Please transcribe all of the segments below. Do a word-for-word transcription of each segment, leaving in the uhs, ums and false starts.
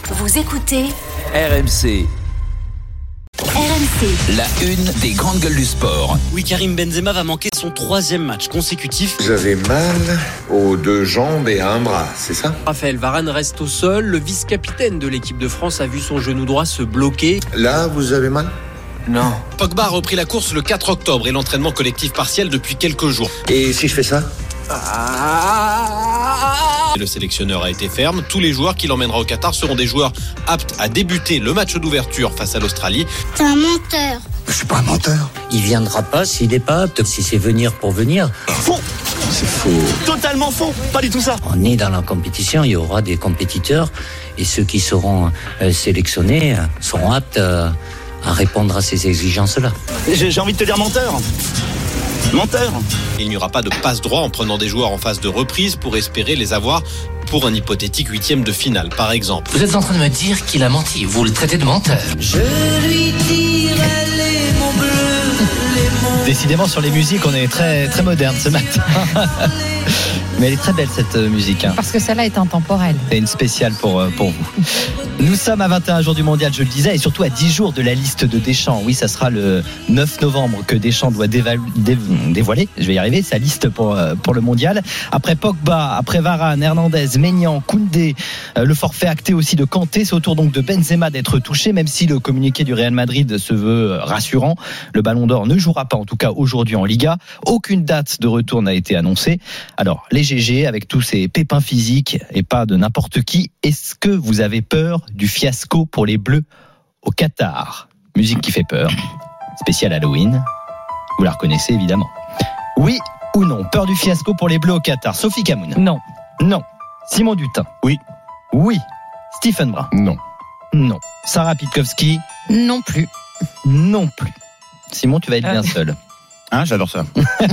Vous écoutez R M C. R M C. La une des grandes gueules du sport. Oui, Karim Benzema va manquer son troisième match consécutif. Vous avez mal aux deux jambes et à un bras, c'est ça ? Raphaël Varane reste au sol. Le vice-capitaine de l'équipe de France a vu son genou droit se bloquer. Là, vous avez mal ? Non. Pogba a repris la course le quatre octobre et l'entraînement collectif partiel depuis quelques jours. Et si je fais ça ? Le sélectionneur a été ferme. Tous les joueurs qui l'emmènera au Qatar seront des joueurs aptes à débuter le match d'ouverture face à l'Australie. T'es un menteur. Je suis pas un menteur. Il viendra pas s'il n'est pas apte. Si c'est venir pour venir. Faux. C'est faux. Totalement faux. Pas du tout ça. On est dans la compétition, il y aura des compétiteurs et ceux qui seront euh, sélectionnés euh, seront aptes euh, à répondre à ces exigences-là. J'ai, j'ai envie de te dire menteur. Menteur. Il n'y aura pas de passe-droit en prenant des joueurs en phase de reprise pour espérer les avoir pour un hypothétique huitième de finale, par exemple. Vous êtes en train de me dire qu'il a menti. Vous le traitez de menteur. Je lui dirai les mots bleus, les mots... Décidément, sur les musiques, on est très, très moderne ce matin. Mais elle est très belle cette musique. Hein. Parce que celle-là est intemporelle. C'est une spéciale pour, pour vous. Nous sommes à vingt et un jours du mondial, je le disais, et surtout à dix jours de la liste de Deschamps. Oui, ça sera le neuf novembre que Deschamps doit dévalu, dé, dévoiler, je vais y arriver, sa liste pour, pour le mondial. Après Pogba, après Varane, Hernandez, Maignan, Koundé, le forfait acté aussi de Kanté. C'est au tour donc de Benzema d'être touché, même si le communiqué du Real Madrid se veut rassurant. Le Ballon d'Or ne jouera pas, en tout cas aujourd'hui en Liga. Aucune date de retour n'a été annoncée. Alors, les G G, avec tous ces pépins physiques et pas de n'importe qui, est-ce que vous avez peur du fiasco pour les Bleus au Qatar? Musique qui fait peur, spécial Halloween, vous la reconnaissez évidemment. Oui ou non, peur du fiasco pour les Bleus au Qatar? Sophie Camoun? Non. Non. Simon Dutin? Oui. Oui. Stephen Brun? Non. Non. Sarah Pitkowski? Non plus. Non plus. Simon, tu vas être bien seul. Hein, j'adore ça.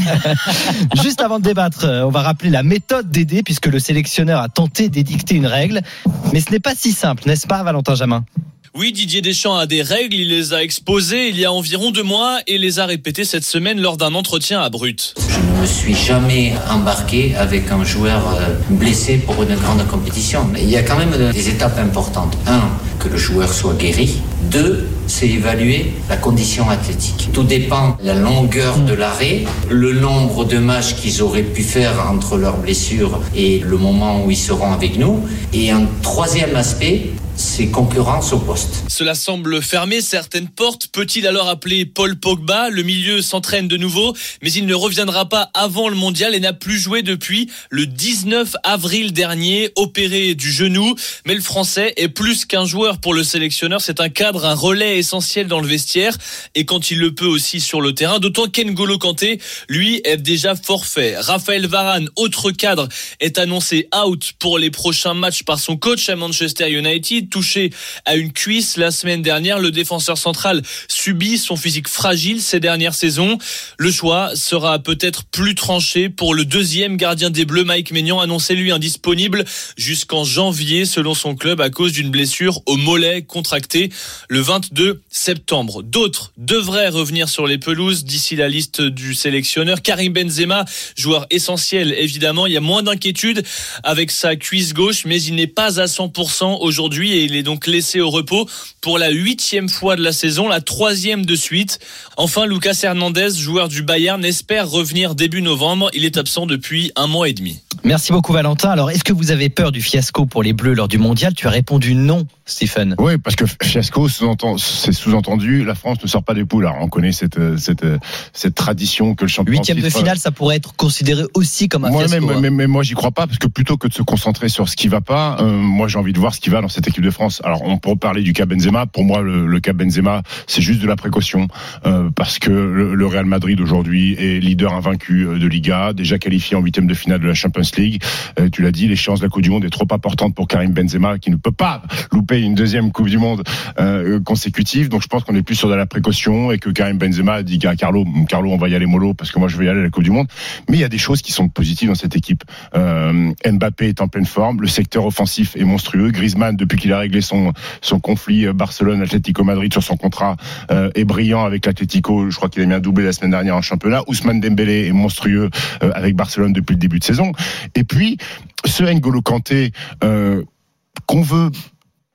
Juste avant de débattre, on va rappeler la méthode d'aider, puisque le sélectionneur a tenté d'édicter une règle. Mais ce n'est pas si simple, n'est-ce pas, Valentin Jamin? Oui, Didier Deschamps a des règles, il les a exposées il y a environ deux mois et les a répétées cette semaine lors d'un entretien à Brut. Je ne me suis jamais embarqué avec un joueur blessé pour une grande compétition. Il y a quand même des étapes importantes. Un, que le joueur soit guéri. Deux, c'est évaluer la condition athlétique. Tout dépend de la longueur de l'arrêt, le nombre de matchs qu'ils auraient pu faire entre leurs blessures et le moment où ils seront avec nous. Et un troisième aspect, c'est concurrence au poste. Cela semble fermer certaines portes. Peut-il alors appeler Paul Pogba? Le milieu s'entraîne de nouveau, mais il ne reviendra pas avant le mondial et n'a plus joué depuis le dix-neuf avril dernier, opéré du genou. Mais le Français est plus qu'un joueur pour le sélectionneur. C'est un cadre, un relais essentiel dans le vestiaire et quand il le peut aussi sur le terrain. D'autant qu'N'Golo Kanté, lui, est déjà forfait. Raphaël Varane, autre cadre, est annoncé out pour les prochains matchs par son coach à Manchester United. Touché à une cuisse la semaine dernière, le défenseur central subit son physique fragile ces dernières saisons. Le choix sera peut-être plus tranché pour le deuxième gardien des Bleus, Mike Maignan, annoncé lui indisponible jusqu'en janvier selon son club à cause d'une blessure au mollet contractée le vingt-deux septembre. D'autres devraient revenir sur les pelouses d'ici la liste du sélectionneur. Karim Benzema, joueur essentiel évidemment, il y a moins d'inquiétude avec sa cuisse gauche, mais il n'est pas à cent pour cent aujourd'hui et il est donc laissé au repos pour la huitième fois de la saison, la troisième de suite. Enfin, Lucas Hernandez, joueur du Bayern, espère revenir début novembre. Il est absent depuis un mois et demi. Merci beaucoup Valentin. Alors, est-ce que vous avez peur du fiasco pour les Bleus lors du mondial? Tu as répondu non, Stephen. Oui, parce que fiasco, c'est sous-entendu, la France ne sort pas des poules. Alors, on connaît cette, cette, cette tradition que le champion huitième de finale, ça pourrait être considéré aussi comme un moi, fiasco. Mais, hein. mais, mais moi, j'y crois pas, parce que plutôt que de se concentrer sur ce qui va pas, euh, moi, j'ai envie de voir ce qui va dans cette équipe de France. Alors, on peut parler du cas Benzema. Pour moi, le, le cas Benzema, c'est juste de la précaution, euh, parce que le, le Real Madrid aujourd'hui est leader invaincu de Liga, déjà qualifié en huitième de finale de la Champions League. Euh, tu l'as dit, l'échéance de la Coupe du Monde est trop importante pour Karim Benzema, qui ne peut pas louper une deuxième Coupe du Monde euh, consécutive. Donc, je pense qu'on est plus sur de la précaution et que Karim Benzema dit à Carlo, Carlo, on va y aller mollo parce que moi, je vais y aller à la Coupe du Monde. Mais il y a des choses qui sont positives dans cette équipe. Euh, Mbappé est en pleine forme, le secteur offensif est monstrueux. Griezmann, depuis qu'il a réglé son son conflit Barcelone-Atlético Madrid sur son contrat, euh, est brillant avec l'Atlético. Je crois qu'il a mis un doublé la semaine dernière en championnat. Ousmane Dembélé est monstrueux euh, avec Barcelone depuis le début de saison. Et puis, ce N'Golo Kanté euh, qu'on veut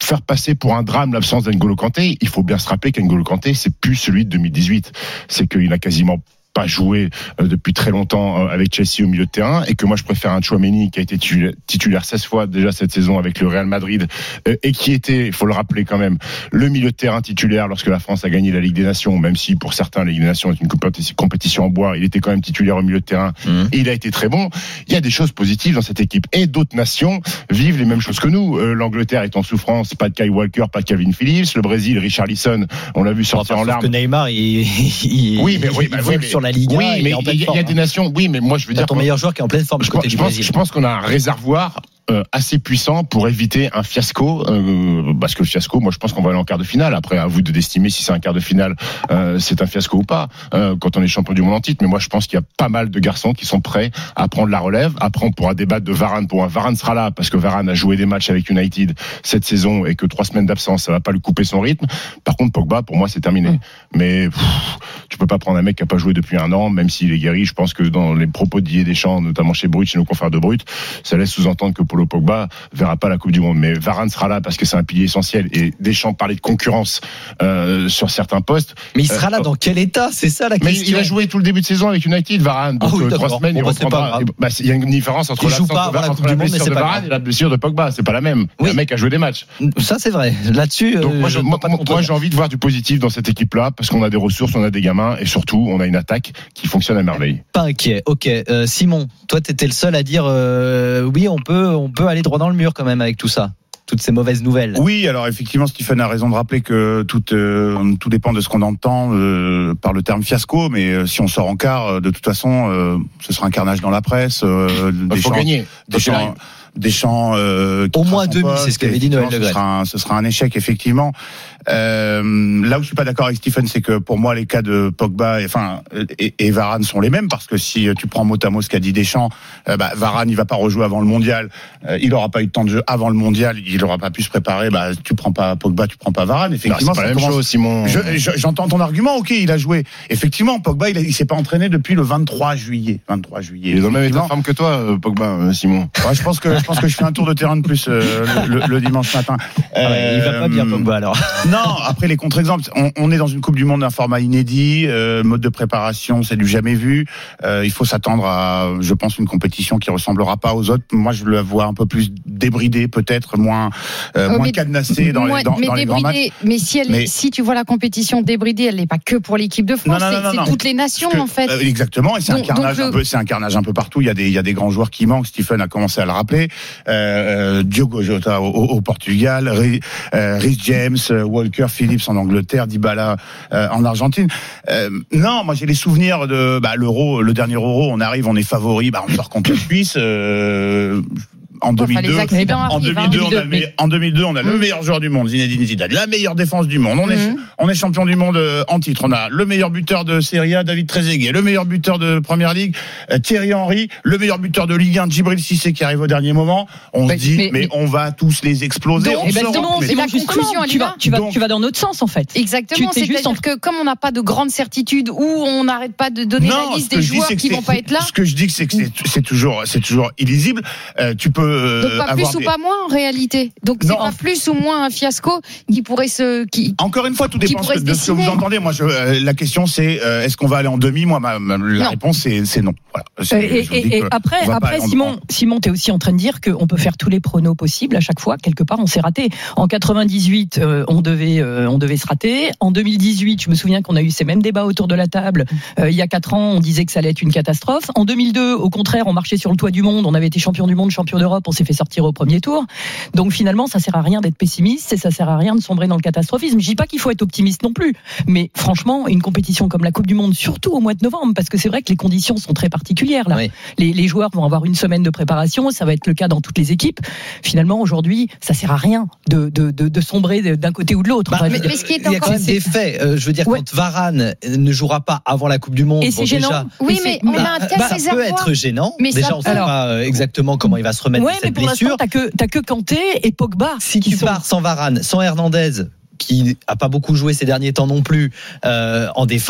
faire passer pour un drame l'absence d'N'Golo Kanté, il faut bien se rappeler qu'N'Golo Kanté, c'est plus celui de deux mille dix-huit. C'est qu'il n'a quasiment pas joué euh, depuis très longtemps euh, avec Chelsea au milieu de terrain, et que moi je préfère un Tchouaméni qui a été titulaire, titulaire seize fois déjà cette saison avec le Real Madrid, euh, et qui était, il faut le rappeler quand même, le milieu de terrain titulaire lorsque la France a gagné la Ligue des Nations, même si pour certains la Ligue des Nations est une compétition, compétition en bois, il était quand même titulaire au milieu de terrain, mmh. et il a été très bon. Il y a des choses positives dans cette équipe, et d'autres nations vivent les mêmes choses que nous. euh, L'Angleterre est en souffrance, pas de Kyle Walker, pas de Calvin Phillips, le Brésil, Richarlison, on l'a vu sortir enfin, en larmes. Que Neymar, il, il, oui, mais, oui, il bah, vole oui, mais, sur la Ligue. Oui, mais il y, y a des nations. Oui, mais moi je veux dire. Ton meilleur joueur qui est en pleine forme. Je, côté je, du pense, Brésil. je pense qu'on a un réservoir euh, assez puissant pour éviter un fiasco, euh, parce que le fiasco, moi je pense qu'on va aller en quart de finale. Après, à vous de d'estimer si c'est un quart de finale, euh, c'est un fiasco ou pas. Euh, quand on est champion du monde en titre, mais moi je pense qu'il y a pas mal de garçons qui sont prêts à prendre la relève. Après, on pourra débattre de Varane. Pour un Varane sera là parce que Varane a joué des matchs avec United cette saison et que trois semaines d'absence, ça va pas lui couper son rythme. Par contre, Pogba, pour moi, c'est terminé. Mmh. Mais pff, tu peux pas prendre un mec qui a pas joué depuis un an, même s'il est guéri. Je pense que dans les propos de Didier Deschamps, notamment chez Brut, chez nos confrères de Brut, ça laisse sous-entendre que Paulo Pogba verra pas la Coupe du Monde. Mais Varane sera là parce que c'est un pilier essentiel. Et Deschamps parlait de concurrence euh, sur certains postes. Mais il sera euh, là dans quel état? C'est ça la question. Mais il a joué tout le début de saison avec United, Varane. Donc, ah oui, euh, trois semaines, bon, il reprendra. Bah, il y a une différence entre, la, pas, voilà, entre la blessure de Varane et la blessure de Pogba. C'est pas la même. Oui. Le mec a joué des matchs. Ça, c'est vrai. Là-dessus, donc, euh, moi, je, moi, moi j'ai envie de voir du positif dans cette équipe-là parce qu'on a des ressources, on a des gamins et surtout, on a une attaque qui fonctionne à merveille. Pas inquiet. Ok. Euh, Simon, toi, t'étais le seul à dire euh, oui, on peut, on peut aller droit dans le mur quand même avec tout ça. Toutes ces mauvaises nouvelles. Oui, alors effectivement, Stephen a raison de rappeler que tout, euh, tout dépend de ce qu'on entend euh, par le terme fiasco, mais euh, si on sort en quart, de toute façon, euh, ce sera un carnage dans la presse. Euh, Il faut gagner. Des champs, Deschamps euh, au moins demi, c'est ce qu'avait dit Noël Le Graët. Ce sera un, ce sera un échec effectivement. Euh, là où je suis pas d'accord avec Stephen, c'est que pour moi les cas de Pogba et, enfin, et, et Varane sont les mêmes, parce que si tu prends mot à mot ce qu'a dit Deschamps, euh, bah, Varane il va pas rejouer avant le mondial, euh, il aura pas eu de temps de jeu avant le mondial, il aura pas pu se préparer, bah, tu prends pas Pogba, tu prends pas Varane. Effectivement, non, c'est pas la même chose, Simon. Je, je, j'entends ton argument, ok, il a joué. Effectivement, Pogba il, a, il s'est pas entraîné depuis le vingt-trois juillet. vingt-trois juillet. Il est dans le même état de forme que toi, Pogba, Simon. Ouais, je pense que je pense que je fais un tour de terrain de plus euh, le, le, le dimanche matin. Euh, ah ouais, il va pas bien Pogba alors. Non, après les contre-exemples, on, on est dans une Coupe du Monde d'un format inédit, euh, mode de préparation, c'est du jamais vu. Euh, il faut s'attendre à, je pense, une compétition qui ressemblera pas aux autres. Moi, je le vois un peu plus débridée, peut-être moins euh, oh, moins cadenassée dans moi, les dans, mais dans les grands matchs. Mais si elle, mais si tu vois la compétition débridée, elle n'est pas que pour l'équipe de France, non, non, non, c'est, non, c'est toutes les nations que, en fait. Euh, exactement, et c'est donc, un carnage donc, un peu, c'est un carnage un peu partout. Il y a des il y a des grands joueurs qui manquent. Stephen a commencé à le rappeler. Euh, Diogo Jota au, au Portugal, Rhys euh, James, Walker Phillips en Angleterre, Dybala euh, en Argentine. Euh, non, moi j'ai les souvenirs de bah, l'Euro, le dernier Euro, on arrive, on est favori, bah, on sort contre la Suisse. Euh, En deux mille deux, en deux mille deux, on a le meilleur, en deux mille deux, on a le meilleur joueur du monde, Zinedine Zidane, la meilleure défense du monde. On est, mmh. on est champion du monde en titre. On a le meilleur buteur de Serie A, David Trezeguet, le meilleur buteur de Première Ligue, Thierry Henry, le meilleur buteur de Ligue un, Djibril Cissé qui arrive au dernier moment. On mais, se dit, mais, mais, mais on va tous les exploser. Donc, exactement, c'est la conclusion. Tu vas, tu vas, donc, tu vas dans notre sens en fait. Exactement. C'est juste en... que comme on n'a pas de grande certitude, ou on n'arrête pas de donner non, la liste des joueurs qui vont pas être là. Ce que je dis, c'est que c'est toujours, c'est toujours illisible. Tu peux. Donc pas plus ou pas moins en réalité. Donc c'est non. pas plus ou moins un fiasco qui pourrait se. Qui, Encore une fois, tout dépend de, de ce que vous entendez. Moi, je, euh, la question c'est euh, est-ce qu'on va aller en demi? Moi, ma, ma, la non. réponse c'est, c'est non. Voilà. C'est, et et, et après, après Simon, en... Simon, t'es aussi en train de dire qu'on peut faire tous les pronos possibles. À chaque fois, quelque part, on s'est raté. En quatre-vingt-dix-huit, euh, on devait, euh, on devait se rater. En deux mille dix-huit, je me souviens qu'on a eu ces mêmes débats autour de la table. Euh, il y a quatre ans, on disait que ça allait être une catastrophe. En deux mille deux, au contraire, on marchait sur le toit du monde. On avait été champion du monde, champion d'Europe. On s'est fait sortir au premier tour. Donc finalement, ça sert à rien d'être pessimiste et ça sert à rien de sombrer dans le catastrophisme. Je dis pas qu'il faut être optimiste non plus, mais franchement, une compétition comme la Coupe du Monde, surtout au mois de novembre, parce que c'est vrai que les conditions sont très particulières là. Oui. Les, les joueurs vont avoir une semaine de préparation, ça va être le cas dans toutes les équipes. Finalement, aujourd'hui, ça sert à rien de, de, de, de sombrer d'un côté ou de l'autre. Bah, enfin, mais, mais ce qui est il y a quand même des faits. Euh, je veux dire, ouais. Quand Varane ne jouera pas avant la Coupe du Monde, et c'est bon, gênant. Déjà, oui, mais on a un tel bah, ça peut être gênant. Mais déjà, on ne sait pas exactement comment il va se remettre ouais, de cette mais pour blessure. T'as que, t'as que Kanté et Pogba. Si tu sont... pars sans Varane, sans Hernandez, qui a pas beaucoup joué ces derniers temps non plus, euh, en défense,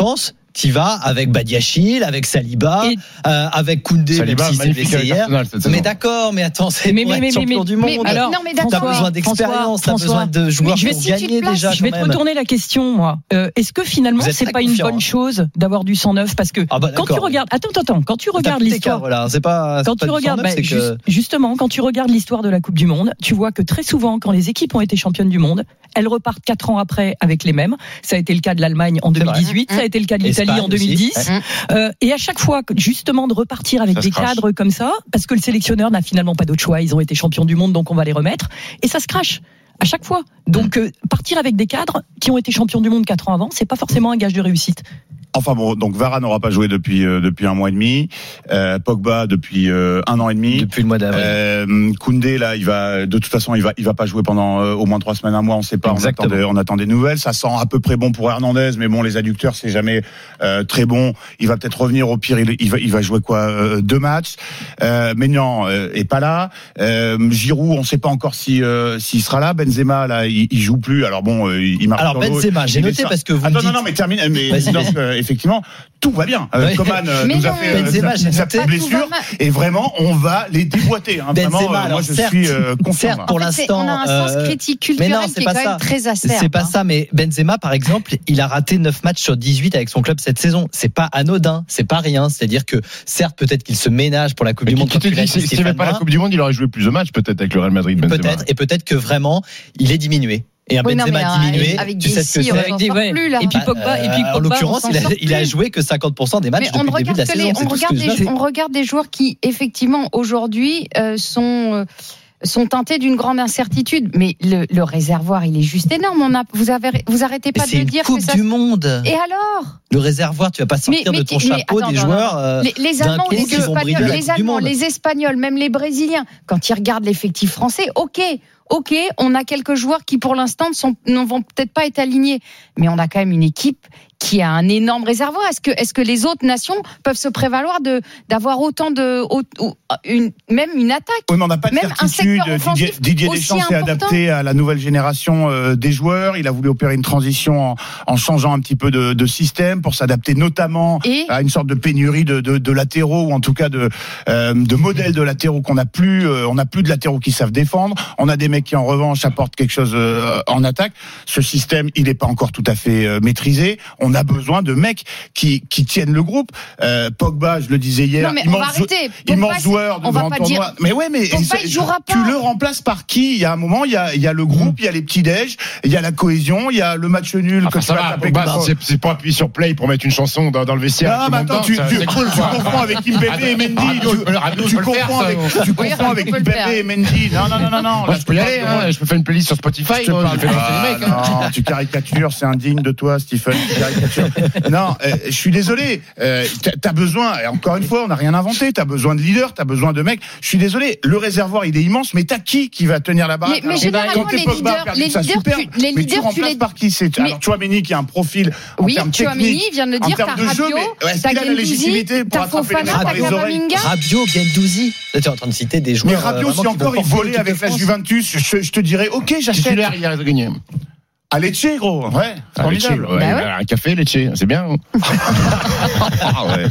t'y vas avec Badiachil, avec Saliba, et... euh, avec Koundé, Saliba, même si c'est blessé hier. Mais d'accord, mais attends, c'est mais, pour mais, être mais, champion mais, du monde. Mais, alors, non, mais t'as besoin d'expérience, t'as besoin de joueurs je vais, pour si gagner place, déjà. Je vais te retourner la question, moi. Euh, est-ce que finalement, c'est pas une bonne chose d'avoir du sang neuf? Parce que ah bah, quand tu regardes, attends, attends, quand tu regardes l'histoire, voilà, c'est pas. Quand tu regardes, bah, que... justement, quand tu regardes l'histoire de la Coupe du Monde, tu vois que très souvent, quand les équipes ont été championnes du monde, elles repartent quatre ans après avec les mêmes. Ça a été le cas de l'Allemagne en deux mille dix-huit, ça a été le cas de l'Italie Espagne en deux mille dix. Euh, et à chaque fois, justement, de repartir avec ça des cadres comme ça, parce que le sélectionneur n'a finalement pas d'autre choix. Ils ont été champions du monde, donc on va les remettre. Et ça se crache à chaque fois. Donc, euh, partir avec des cadres qui ont été champions du monde quatre ans avant, c'est pas forcément un gage de réussite. Enfin bon, donc Varane n'aura pas joué depuis euh, depuis un mois et demi, euh, Pogba depuis euh, un an et demi, depuis le mois d'avril. Euh, Koundé là, il va de toute façon il va il va pas jouer pendant euh, au moins trois semaines, un mois, on sait pas. On attend, des, on attend des nouvelles. Ça sent à peu près bon pour Hernandez, mais bon les adducteurs c'est jamais euh, très bon. Il va peut-être revenir, au pire il, il va il va jouer quoi euh, deux matchs. Euh, Maignan euh, est pas là. Euh, Giroud, on sait pas encore si euh, s'il sera là. Benzema là, il, il joue plus. Alors bon, euh, il marche. Alors Benzema, j'ai noté parce que vous Attends, me dites... non non mais termine. Mais vas-y, donc, euh, effectivement, tout va bien. Euh, Coman euh, nous a fait Benzema, euh, sa petite blessure et vraiment on va les déboîter. Hein, Benzema, vraiment, euh, alors, moi je certes, suis euh, confiant. Certes, pour en fait, l'instant, on a un sens euh, critique culturel non, qui est quand ça. même très acerbe. C'est pas hein. ça, mais Benzema, par exemple, il a raté neuf matchs sur dix-huit avec son club cette saison. C'est pas anodin, c'est pas rien. C'est-à-dire que certes, peut-être qu'il se ménage pour la Coupe mais du Monde. Qui te dit, s'il n'y avait pas la Coupe du Monde, il aurait joué plus de matchs peut-être avec le Real Madrid. Benzema. Peut-être, et peut-être que vraiment, il est diminué. Et un oui, Benzema non, diminué, avec tu sais ce que c'est. Avec des, ouais. plus, là. Et puis Pogba, euh, et puis Pogba, en l'occurrence, il a, il a plus. joué que cinquante pour cent des matchs mais depuis le début de la saison. Les, on, regarde des, on regarde des joueurs qui, effectivement, aujourd'hui, euh, sont euh, sont teintés d'une grande incertitude. Mais le, le réservoir, il est juste énorme. On a, vous avez, vous arrêtez pas mais de dire que c'est une Coupe du Monde. Et alors? Le réservoir, tu vas pas sortir mais, mais, de ton mais, chapeau attends, des non, joueurs. Non, non. Euh, les, les Allemands, les Espagnols, les, Allemands les Espagnols, même les Brésiliens, quand ils regardent l'effectif français, ok. Ok, on a quelques joueurs qui pour l'instant ne vont peut-être pas être alignés, mais on a quand même une équipe qui a un énorme réservoir. Est-ce que, est-ce que les autres nations peuvent se prévaloir de d'avoir autant de une, même une attaque? Oui, mais on n'a pas de même certitude. Didier, Didier Deschamps s'est adapté à la nouvelle génération euh, des joueurs. Il a voulu opérer une transition en, en changeant un petit peu de, de système pour s'adapter notamment Et à une sorte de pénurie de, de, de latéraux ou en tout cas de, euh, de modèles de latéraux qu'on n'a plus. Euh, on n'a plus de latéraux qui savent défendre. On a des mecs qui en revanche apportent quelque chose euh, en attaque. Ce système, il n'est pas encore tout à fait euh, maîtrisé. On a besoin de mecs qui qui tiennent le groupe. Euh, Pogba, je le disais hier, non, mais il on manque, va arrêter. il manque joueur de grand tournoi. Dire... Mais ouais, mais Pogba, il jouera tu pas. le remplaces par qui? Il y a un moment, il y a il y a le groupe, il y a les petits déj, il y a la cohésion, il y a le match nul. Enfin, que ça tu va, vas Pogba, c'est, c'est pas appuyer sur play pour mettre une chanson dans, dans le vestiaire. Non, mais attends, tu, tu, tu confonds avec Kimpembe et Mendy. Tu confonds avec tu confonds avec Kimpembe et Mendy. Non, non, non, non, non. Je peux y aller. Je peux faire une playlist sur Spotify. Je te parle pas, mecs, hein. Non, tu caricatures, c'est indigne de toi, Stephen. Tu caricatures. Non, euh, je suis désolé. Euh, t'as besoin, et encore une fois, on n'a rien inventé. T'as besoin de leaders, t'as besoin de mecs. Je suis désolé. Le réservoir, il est immense, mais t'as qui qui va tenir la baraque? Mais, mais généralement, les leaders, les leaders, super, tu, les mais leaders, tu, tu les par qui c'est? Mais... Alors, Chouameni qui a un profil en oui, termes techniques. Oui, vient de le dire. T'as Rabiot, t'as Gendouzi, t'as Fofana, t'as Camavinga. Rabiot, Gendouzi. Tu es en train de citer des joueurs. Mais Rabiot, si encore il volait avec la Juventus, je te dirais, ok, j'achète. Titulaire, il a gagné. À Lecce, gros, ouais, c'est formidable. Ouais, bah ouais. Un café, Lecce, c'est bien. Ah ouais.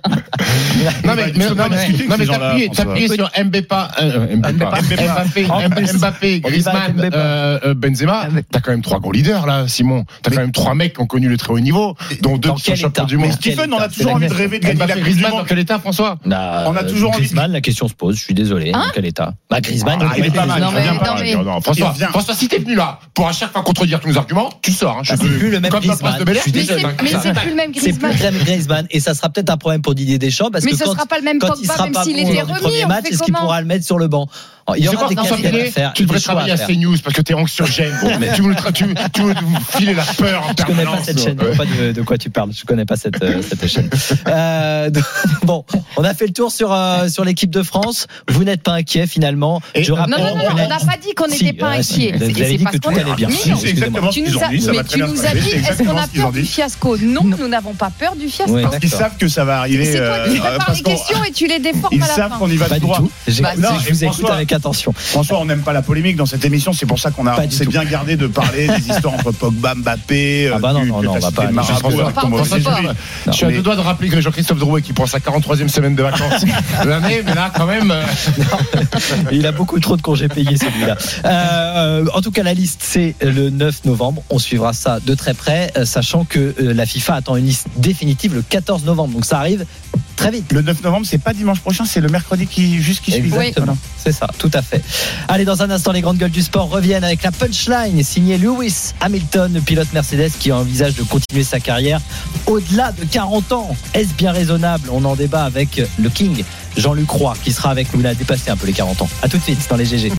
Non mais, mais, non, mais, non, mais t'as appuyé, t'as appuyé sur Mbappé, euh, Mbappé, Mbappé, Mbappé, Griezmann, euh, Benzema. T'as quand même trois gros leaders là, Simon. T'as quand même trois mecs qui ont connu le très haut niveau, dont deux qui sont champions du monde. Stephen, on a toujours envie de rêver de gagner la Coupe du Monde. Dans quel état, François? On a toujours envie. Griezmann, la question se pose. Je suis désolé. Dans quel état? Bah Griezmann, il est pas mal. Non mais, non non, François, François, si t'es venu là pour à chaque fois contredire nos arguments, tu sors. Hein, bah, c'est plus le même Griezmann. Mais c'est, mais c'est plus le même Griezmann. C'est plus le même Griezmann et ça sera peut-être un problème pour Didier Deschamps parce mais que ce quand, sera pas le même quand Pogba, il sera même pas s'il bon était lors du remis, premier match, est-ce qu'il pourra le mettre sur le banc? Il y aura des questions à faire. Tu devrais travailler à CNews parce que t'es anxiogène. Tu veux nous filer la peur en permanence. Je connais pas cette chaîne. Je sais pas de, de quoi tu parles. Je connais pas cette, euh, cette chaîne. Euh, bon, on a fait le tour sur euh, sur l'équipe de France. Vous n'êtes pas inquiet finalement. Et je rappelle, non, non, non, on n'a pas dit qu'on n'était si, pas inquiet. Vous avez dit que tout allait bien. Si, c'est exactement ce qu'ils ont dit. Mais tu nous as dit, est-ce qu'on a peur du fiasco? Non, nous n'avons pas peur du fiasco. Parce qu'ils savent que ça va arriver. C'est toi qui prépares les questions et tu les déformes à la fin. Ils savent qu'on y va tout droit. Je vous écoute avec attention. François, on n'aime pas la polémique dans cette émission, c'est pour ça qu'on a on s'est bien gardé de parler des histoires entre Pogba, Mbappé. Ah bah non, non, non, on va pas. Je suis à deux doigts de rappeler que Jean-Christophe Drouet qui prend sa quarante-troisième semaine de vacances l'année, mais là quand même. Il a beaucoup trop de congés payés celui-là. Euh, en tout cas, la liste c'est le neuf novembre. On suivra ça de très près, sachant que la FIFA attend une liste définitive le quatorze novembre. Donc ça arrive très vite. Le neuf novembre, c'est pas dimanche prochain, c'est le mercredi qui juste qui suit. Exactement. Oui. C'est ça, tout à fait. Allez, dans un instant, les grandes gueules du sport reviennent avec la punchline signée Lewis Hamilton, le pilote Mercedes qui envisage de continuer sa carrière au-delà de quarante ans. Est-ce bien raisonnable? On en débat avec le King Jean-Luc Roy qui sera avec nous. Il a dépassé un peu les quarante ans. À tout de suite dans les G G.